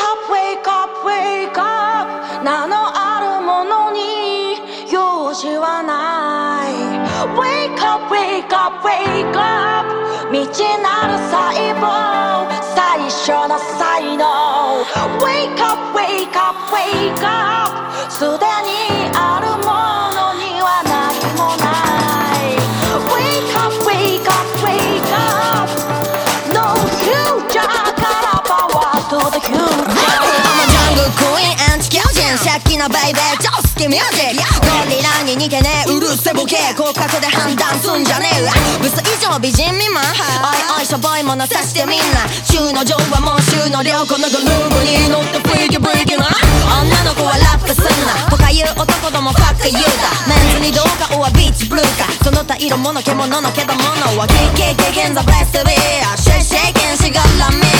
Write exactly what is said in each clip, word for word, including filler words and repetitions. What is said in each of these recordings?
up, wake up, wake up 名のあるものに用事はない Wake up, wake up, wake up 未知なる細胞最初の才能 Wake up, wake up, wake up すでにあるものには何もない Wake up, wake up, wake up No future からpower to the future I'm a jungle queen and 地球人シャッキーなベイベー超好きミュージックゴリラに似てねうるせボケ広角で判断すんじゃねえブス以上美人未満おいおいしょぼいものさしてみんな週の上はもう週の量このグルーブに乗ってフリーキブリキな女の子はラップすんなとか言う男どもファック言うたメンズにどうかおはビーチブルーかその他色もの獣のけどものは ケーケーケー in the blessed to be Shake shaking she got la me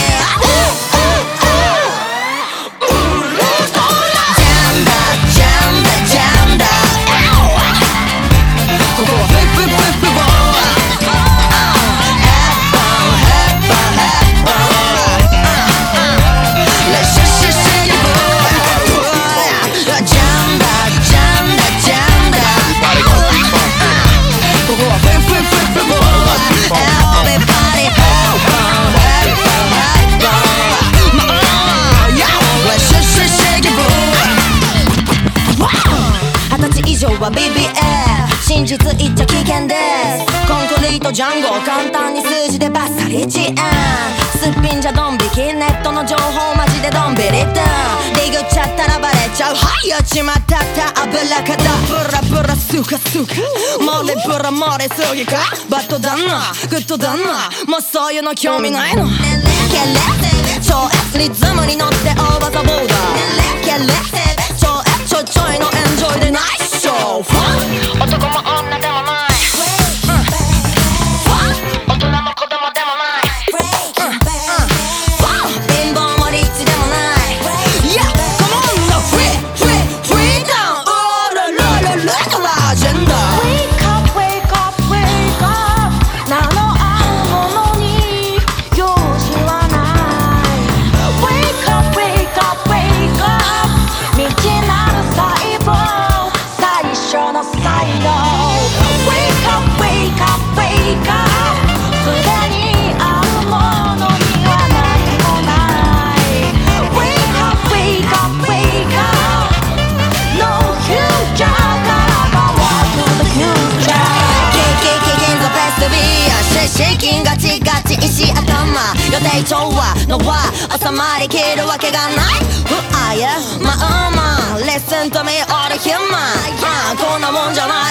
ビービーエー 真実言っちゃ危険ですコンクリートジャンゴ簡単に数字でバッサリ遅延すっぴんじゃドン引きネットの情報マジでドンビリダウンディグっちゃったらバレちゃうはいやっちまったった油かだブラブラスカスカ漏れブラ漏れすぎかバッドだなグッドだなもうそういうの興味ないのケレ超 S リズムに乗ってオーバーザボーダーケレ超 S ちょちょいのエンジョイでナイス男も女でもない、うん、大人も子供でもない、うんうん、貧乏もリッチでもない Yeah, come on now, free, free, free down オーラララララジェンダー Wake up, wake up, wake up 名のあるものに用事はない Wake up, wake up, wake up 未知なる細胞最初の才能 Wake up, wake up, wake up すでにあるものには何もない Wake up, wake up, wake up No future からpower to the future ケーケーケー in the best to be シェイキンガチガチ石頭予定調和の輪収まりきるわけがないふあやまあまあ Listen to me all the human こんなもんじゃない